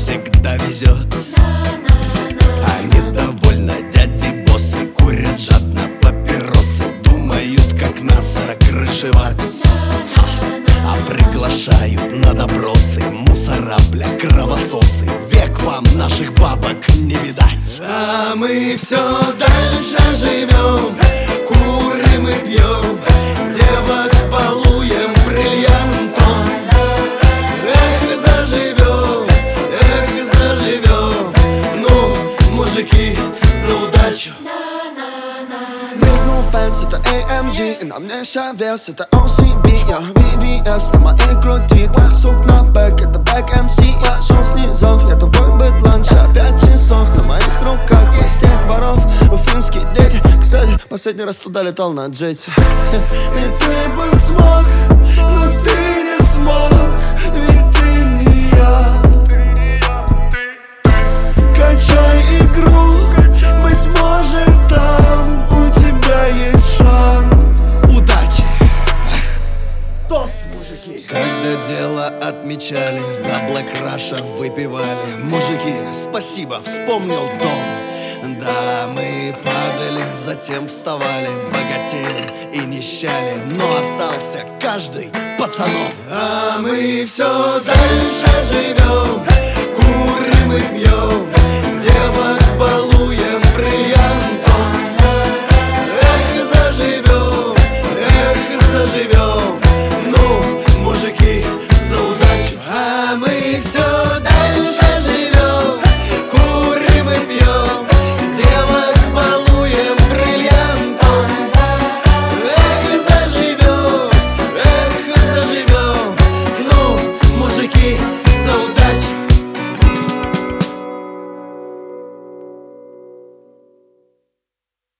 всегда везет. Они довольно дяди-боссы, курят жадно папиросы, думают, как нас закрышевать, а приглашают на допросы мусора, бля, кровососы. Век вам наших бабок не видать. А мы все дальше живем, курим и пьем, девок балуем бриллиантом. Эх, заживем, ну, мужики, за удачу. Прыгнул в Benz, это AMG, и на мне вес, это OCB. Я VVS, на моей груди, твоих сук на бэк, это Back MC. Я шел снизов, я тобой быдлан, ща 5 часов на моих руках, из тех воров, уфимские дети. Кстати, последний раз туда летал на джете. И ты бы смог, но ты не смог, ведь ты не я. Качай игру, быть может там у тебя есть шанс. Удачи! Тост, мужики! Когда дело отмечали, за Black Russia выпивали. Мужики, спасибо, вспомнил дом. Да, мы падали, затем вставали, богатели и нищали, но остался каждый пацаном. А мы все дальше живем,